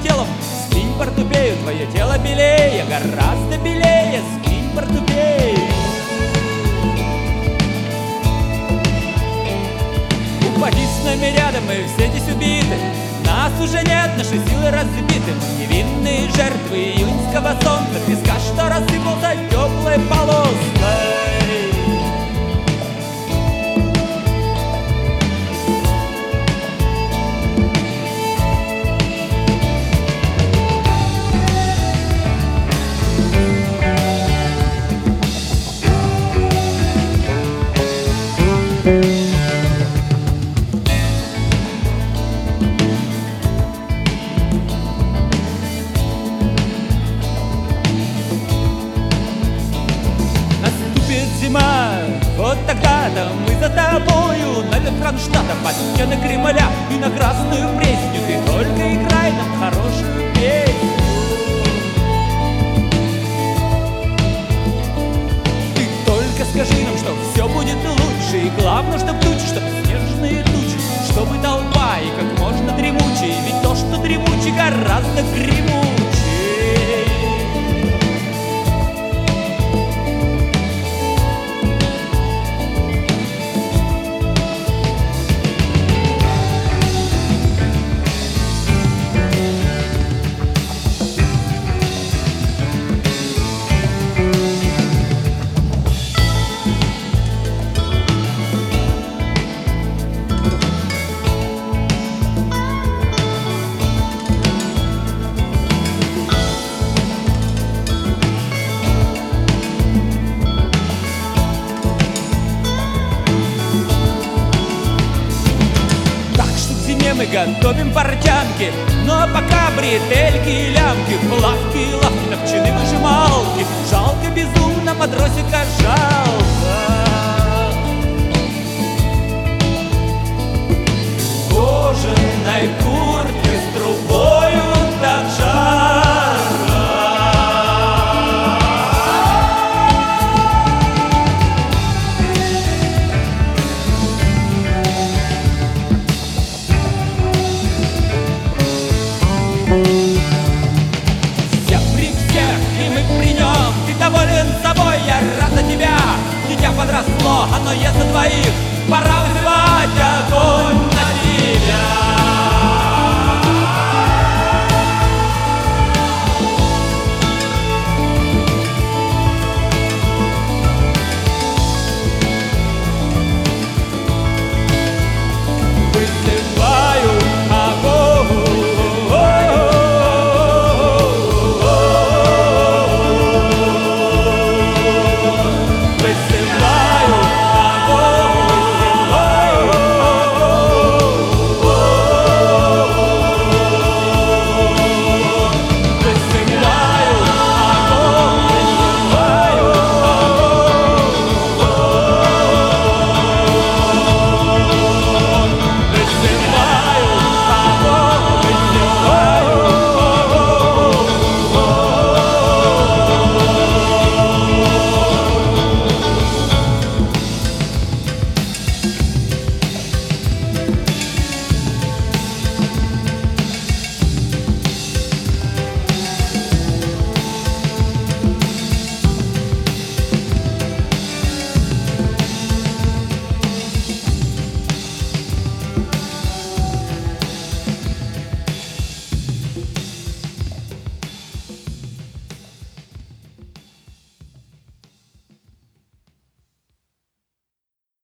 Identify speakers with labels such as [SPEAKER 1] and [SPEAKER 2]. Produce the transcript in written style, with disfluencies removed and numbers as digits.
[SPEAKER 1] телом. Скинь портупею, твое тело белее, гораздо белее. Скинь портупею. Упади с нами рядом, мы все здесь убиты. Нас уже нет, наши силы разбиты. Невинные жертвы июньского солнца, песка, что рассыпался теплой полоской. Зима, вот тогда-то мы за тобою налет Кронштадта под стены Кремля и на Красную Пресню. Ты только играй нам хорошую песню. Ты только скажи нам, что все будет лучше, и главное, чтоб тучи, чтоб снежные тучи, чтобы толпа и как можно дремучей, ведь то, что дремучий, гораздо гремучей. Мы готовим портянки, но пока бретельки и лямки, плавки и лавки, топчаны выжималки. Жалко безумно матросика, жалко. В кожаной куртке с трубою так жарко. Все при всех, и мы при нем. Ты доволен собой, я рад за тебя. Дитя подросло, оно ест за двоих. Пора